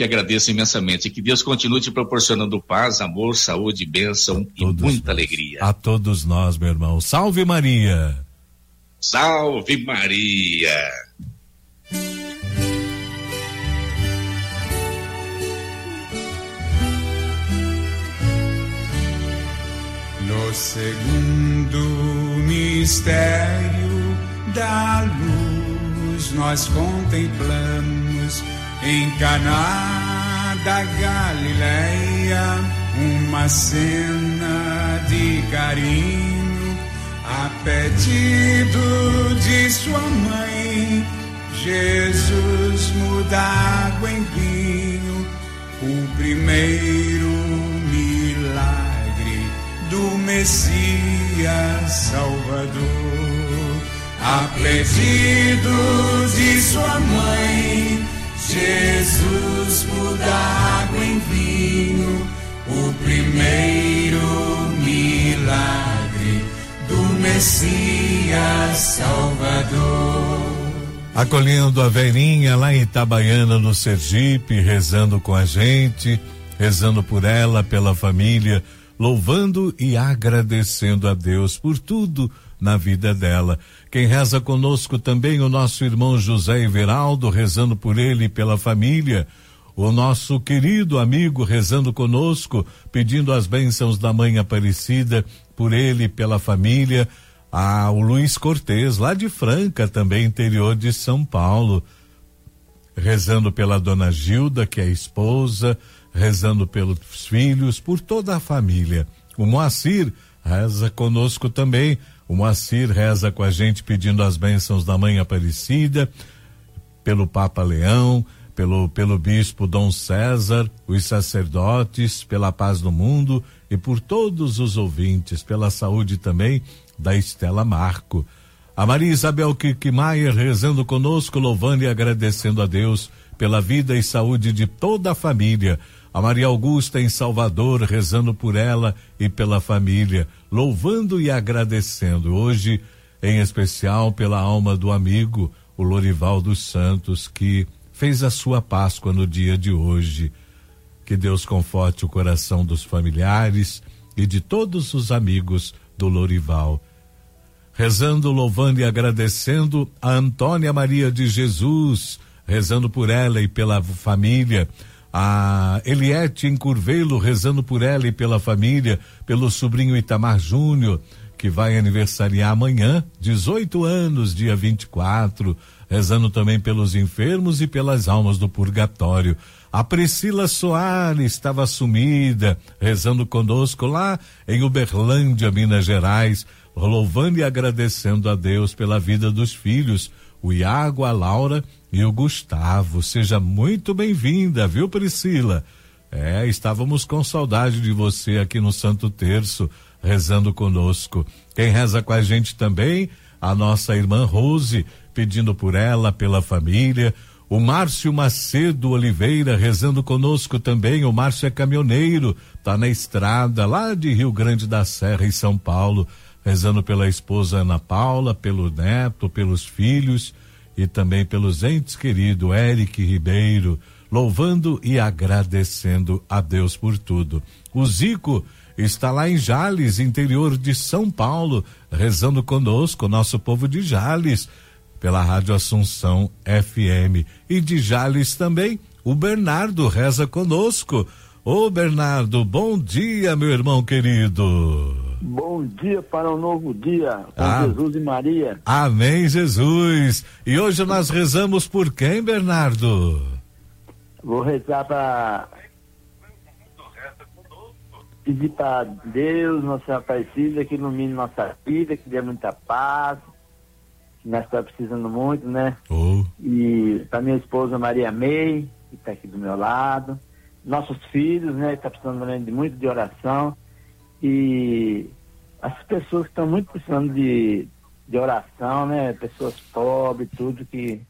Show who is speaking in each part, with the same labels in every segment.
Speaker 1: Te agradeço imensamente. Que Deus continue te proporcionando paz, amor, saúde, bênção e muita alegria.
Speaker 2: A todos nós, meu irmão. Salve Maria!
Speaker 1: Salve Maria!
Speaker 3: No segundo mistério da luz, nós contemplamos em Caná da Galileia uma cena de carinho a pedido de sua mãe. Jesus muda água em vinho, o primeiro milagre do Messias Salvador. A pedido de sua mãe, Jesus muda água em vinho, o primeiro milagre do Messias Salvador.
Speaker 2: Acolhendo a velhinha lá em Itabaiana, no Sergipe, rezando com a gente, rezando por ela, pela família, louvando e agradecendo a Deus por tudo na vida dela. Quem reza conosco também, o nosso irmão José Everaldo, rezando por ele e pela família. O nosso querido amigo rezando conosco, pedindo as bênçãos da Mãe Aparecida por ele e pela família. O Luiz Cortez, lá de Franca, também interior de São Paulo, rezando pela dona Gilda, que é a esposa, rezando pelos filhos, por toda a família. O Moacir reza conosco também. O Moacir reza com a gente pedindo as bênçãos da Mãe Aparecida, pelo Papa Leão, pelo Bispo Dom César, os sacerdotes, pela paz do mundo e por todos os ouvintes, pela saúde também da Estela Marco. A Maria Isabel Kirkmaier rezando conosco, louvando e agradecendo a Deus pela vida e saúde de toda a família. A Maria Augusta em Salvador, rezando por ela e pela família, louvando e agradecendo. Hoje, em especial, pela alma do amigo, o Lorival dos Santos, que fez a sua Páscoa no dia de hoje. Que Deus conforte o coração dos familiares e de todos os amigos do Lorival. Rezando, louvando e agradecendo a Antônia Maria de Jesus, rezando por ela e pela família. A Eliette em Curvelo, rezando por ela e pela família, pelo sobrinho Itamar Júnior, que vai aniversariar amanhã, 18 anos, dia 24, rezando também pelos enfermos e pelas almas do purgatório. A Priscila Soares estava sumida, rezando conosco lá em Uberlândia, Minas Gerais, louvando e agradecendo a Deus pela vida dos filhos, o Iago, a Laura e o Gustavo. Seja muito bem-vinda, viu, Priscila? Estávamos com saudade de você aqui no Santo Terço, rezando conosco. Quem reza com a gente também, a nossa irmã Rose, pedindo por ela, pela família. O Márcio Macedo Oliveira rezando conosco também. O Márcio é caminhoneiro, tá na estrada lá de Rio Grande da Serra, em São Paulo, rezando pela esposa Ana Paula, pelo neto, pelos filhos e também pelos entes queridos, Eric Ribeiro, louvando e agradecendo a Deus por tudo. O Zico está lá em Jales, interior de São Paulo, rezando conosco, nosso povo de Jales, pela Rádio Assunção FM. E de Jales também, o Bernardo reza conosco. Ô Bernardo, bom dia, meu irmão querido.
Speaker 4: Bom dia para um novo dia, com Jesus e Maria.
Speaker 2: Amém, Jesus. E hoje nós rezamos por quem, Bernardo?
Speaker 4: Vou rezar para pedir para Deus, Nossa Aparecida, que ilumine nossa vida, que dê muita paz, que nós estamos precisando muito, né? E para minha esposa Maria May, que está aqui do meu lado, nossos filhos, né? Que está precisando também de muito de oração. E as pessoas que estão muito precisando de oração, né? Pessoas pobres, tudo que...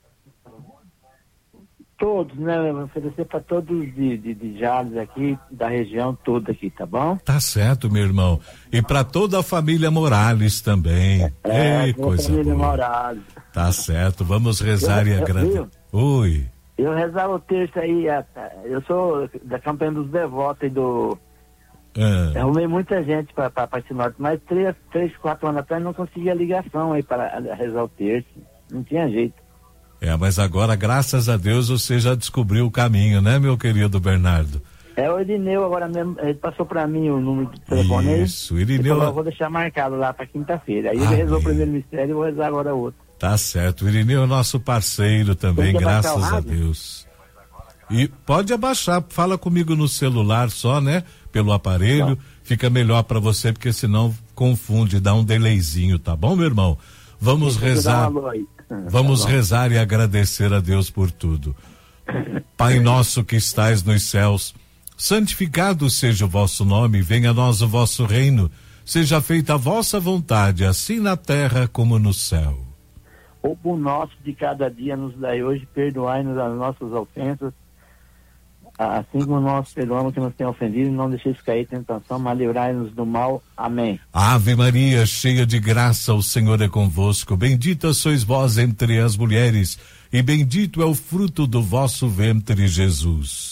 Speaker 4: Todos, né? Vou oferecer para todos de Jales aqui, da região toda aqui, tá bom?
Speaker 2: Tá certo, meu irmão. E para toda a família Morales também.
Speaker 4: Coisa família boa. Morales.
Speaker 2: Tá certo, vamos rezar e agradecer. Oi.
Speaker 4: Eu rezava o terço aí, eu sou da campanha dos devotos e do... Eu arrumei muita gente para esse norte, mas 4 anos atrás não conseguia ligação aí para rezar o terço, não tinha jeito.
Speaker 2: Mas agora, graças a Deus, você já descobriu o caminho, né, meu querido Bernardo?
Speaker 4: O Irineu agora mesmo, ele passou para mim o número de telefone.
Speaker 2: Isso, o Irineu...
Speaker 4: Ele falou, vou deixar marcado lá para quinta-feira. Aí ele rezou o primeiro mistério e vou rezar agora o outro.
Speaker 2: Tá certo, o Irineu é nosso parceiro também, graças a Deus. E pode abaixar, fala comigo no celular só, né? Pelo aparelho, fica melhor para você, porque senão confunde, dá um delayzinho, tá bom, meu irmão? Vamos rezar, vamos rezar e agradecer a Deus por tudo. Pai nosso que estais nos céus, santificado seja o vosso nome, venha a nós o vosso reino, seja feita a vossa vontade, assim na terra como no céu.
Speaker 4: O pão nosso de cada dia nos dai hoje, perdoai-nos as nossas ofensas, assim como nós perdoamos que nos tem ofendido, não deixeis cair em tentação, mas livrai-nos do mal. Amém.
Speaker 2: Ave Maria, cheia de graça, o Senhor é convosco, bendita sois vós entre as mulheres, e bendito é o fruto do vosso ventre, Jesus.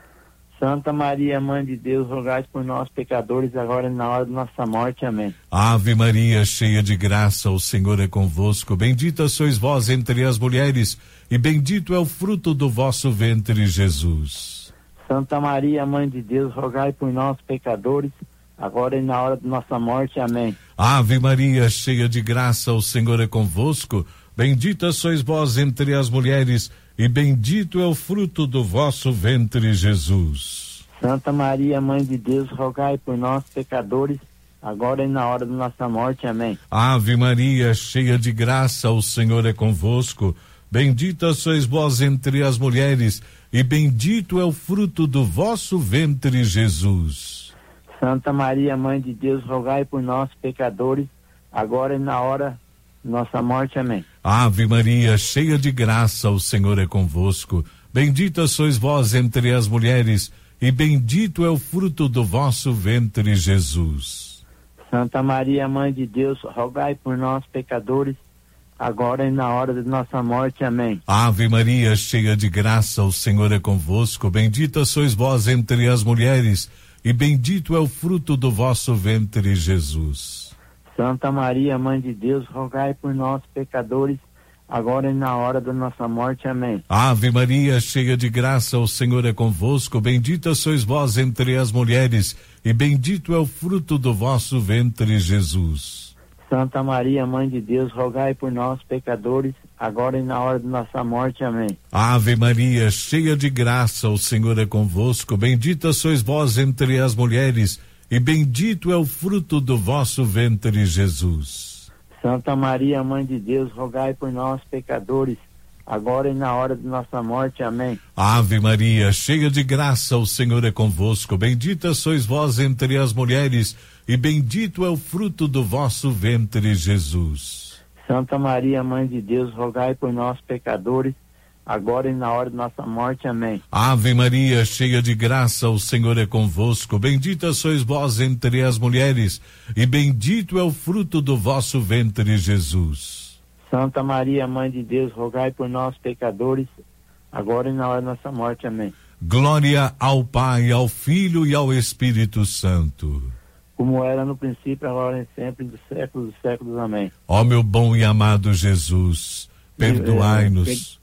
Speaker 4: Santa Maria, Mãe de Deus, rogai por nós, pecadores, agora e na hora de nossa morte. Amém.
Speaker 2: Ave Maria, cheia de graça, o Senhor é convosco, bendita sois vós entre as mulheres, e bendito é o fruto do vosso ventre, Jesus.
Speaker 4: Santa Maria, Mãe de Deus, rogai por nós, pecadores, agora e na hora de nossa morte. Amém.
Speaker 2: Ave Maria, cheia de graça, o Senhor é convosco, bendita sois vós entre as mulheres, e bendito é o fruto do vosso ventre, Jesus.
Speaker 4: Santa Maria, Mãe de Deus, rogai por nós, pecadores, agora e na hora de nossa morte. Amém.
Speaker 2: Ave Maria, cheia de graça, o Senhor é convosco, bendita sois vós entre as mulheres, e bendito é o fruto do vosso ventre, Jesus.
Speaker 4: Santa Maria, Mãe de Deus, rogai por nós, pecadores, agora e na hora de nossa morte. Amém.
Speaker 2: Ave Maria, cheia de graça, o Senhor é convosco, bendita sois vós entre as mulheres, e bendito é o fruto do vosso ventre, Jesus.
Speaker 4: Santa Maria, Mãe de Deus, rogai por nós, pecadores, agora e na hora de nossa morte. Amém.
Speaker 2: Ave Maria, cheia de graça, o Senhor é convosco, bendita sois vós entre as mulheres, e bendito é o fruto do vosso ventre, Jesus.
Speaker 4: Santa Maria, Mãe de Deus, rogai por nós, pecadores, agora e na hora da nossa morte. Amém.
Speaker 2: Ave Maria, cheia de graça, o Senhor é convosco, bendita sois vós entre as mulheres, e bendito é o fruto do vosso ventre, Jesus.
Speaker 4: Santa Maria, Mãe de Deus, rogai por nós, pecadores, agora e na hora de nossa morte. Amém.
Speaker 2: Ave Maria, cheia de graça, o Senhor é convosco, bendita sois vós entre as mulheres, e bendito é o fruto do vosso ventre, Jesus.
Speaker 4: Santa Maria, Mãe de Deus, rogai por nós, pecadores, agora e na hora de nossa morte. Amém.
Speaker 2: Ave Maria, cheia de graça, o Senhor é convosco, bendita sois vós entre as mulheres, e bendito é o fruto do vosso ventre, Jesus.
Speaker 4: Santa Maria, Mãe de Deus, rogai por nós, pecadores, agora e na hora de nossa morte. Amém.
Speaker 2: Ave Maria, cheia de graça, o Senhor é convosco, bendita sois vós entre as mulheres, e bendito é o fruto do vosso ventre, Jesus.
Speaker 4: Santa Maria, Mãe de Deus, rogai por nós, pecadores, agora e na hora da nossa morte. Amém.
Speaker 2: Glória ao Pai, ao Filho e ao Espírito Santo.
Speaker 4: Como era no princípio, agora e sempre, dos séculos dos séculos. Amém.
Speaker 2: Ó meu bom e amado Jesus, perdoai-nos.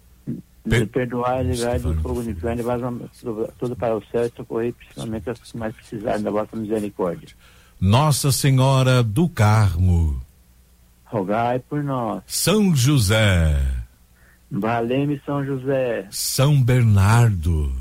Speaker 4: Perdoai, livrai do fogo do inferno, levai tudo para o céu e socorrei principalmente as que mais precisarem da vossa misericórdia.
Speaker 2: Nossa Senhora do Carmo,
Speaker 4: rogai por nós.
Speaker 2: São José,
Speaker 4: valei-me São José.
Speaker 2: São Bernardo,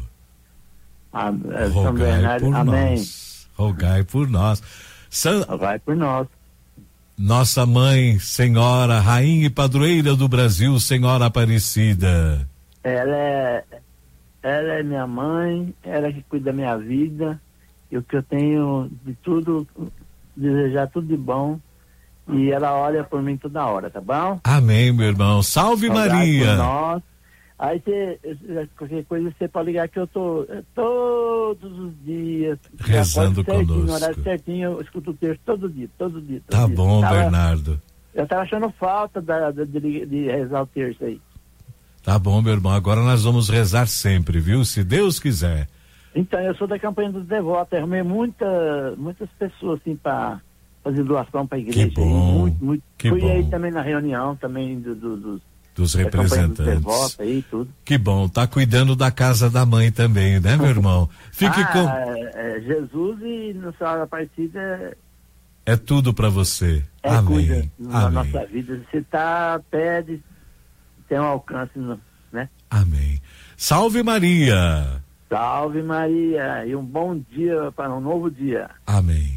Speaker 4: São Bernardo, amém.
Speaker 2: Nós. Rogai por nós.
Speaker 4: Rogai por nós.
Speaker 2: Nossa Mãe, Senhora, Rainha e Padroeira do Brasil, Senhora Aparecida.
Speaker 4: Ela é minha mãe, ela que cuida da minha vida, e o que eu tenho de tudo, desejar tudo de bom, e ela olha por mim toda hora, tá bom?
Speaker 2: Amém, meu irmão. Salve Maria.
Speaker 4: Por nós. Aí qualquer coisa você pode ligar que eu tô todos os dias
Speaker 2: rezando
Speaker 4: certinho,
Speaker 2: conosco.
Speaker 4: No horário certinho, eu escuto o texto todo dia.
Speaker 2: Tá bom, Bernardo.
Speaker 4: Eu tava achando falta de rezar o terço aí.
Speaker 2: Tá bom, meu irmão, agora nós vamos rezar sempre, viu? Se Deus quiser.
Speaker 4: Então, eu sou da campanha dos devotos, arrumei muitas pessoas assim para fazer doação para a igreja.
Speaker 2: Que bom.
Speaker 4: Fui bom. Aí também na reunião também
Speaker 2: dos representantes.
Speaker 4: Dos devotos aí, tudo.
Speaker 2: Que bom, tá cuidando da casa da mãe também, né, meu irmão? Fique com...
Speaker 4: Jesus e Nossa Senhora Aparecida
Speaker 2: é tudo para você. Amém.
Speaker 4: Cuida na nossa vida. Você pede, tem um alcance, né?
Speaker 2: Amém. Salve Maria!
Speaker 4: Salve Maria! E um bom dia para um novo dia.
Speaker 2: Amém.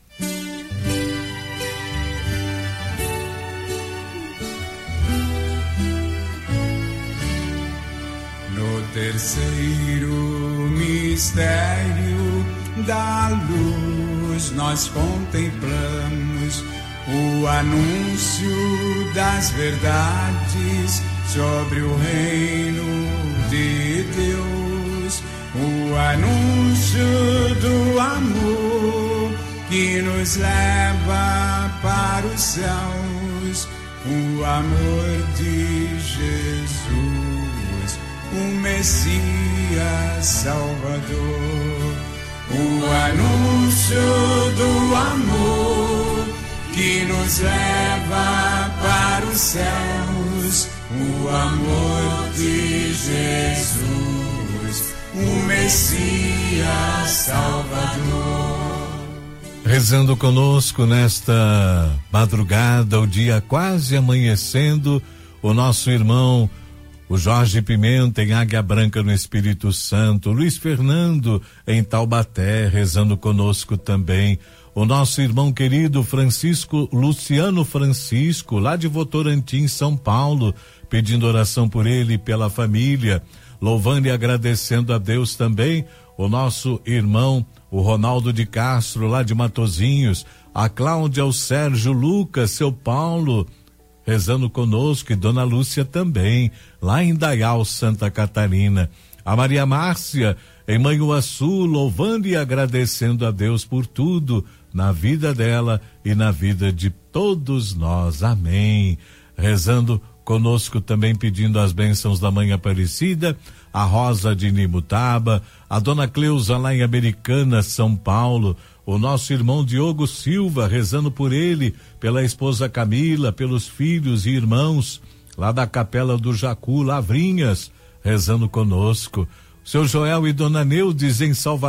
Speaker 3: No terceiro mistério da luz, nós contemplamos o anúncio das verdades sobre o reino de Deus, o anúncio do amor que nos leva para os céus, o amor de Jesus, o Messias Salvador, o anúncio do amor que nos leva para os céus, o amor de Jesus, o Messias Salvador.
Speaker 2: Rezando conosco nesta madrugada, o dia quase amanhecendo, o nosso irmão, o Jorge Pimenta em Águia Branca no Espírito Santo, Luiz Fernando em Taubaté, rezando conosco também, o nosso irmão querido Luciano Francisco, lá de Votorantim, São Paulo, pedindo oração por ele e pela família, louvando e agradecendo a Deus também, o nosso irmão, o Ronaldo de Castro, lá de Matozinhos, a Cláudia, o Sérgio, Lucas, seu Paulo, rezando conosco, e Dona Lúcia também, lá em Dayal, Santa Catarina, a Maria Márcia, em Manhuaçu, louvando e agradecendo a Deus por tudo, na vida dela e na vida de todos nós, amém. Rezando conosco também, pedindo as bênçãos da Mãe Aparecida, a Rosa de Nimutaba, a Dona Cleusa lá em Americana, São Paulo, o nosso irmão Diogo Silva, rezando por ele, pela esposa Camila, pelos filhos e irmãos, lá da Capela do Jacu, Lavrinhas, rezando conosco, seu Joel e Dona Neudes em Salvador,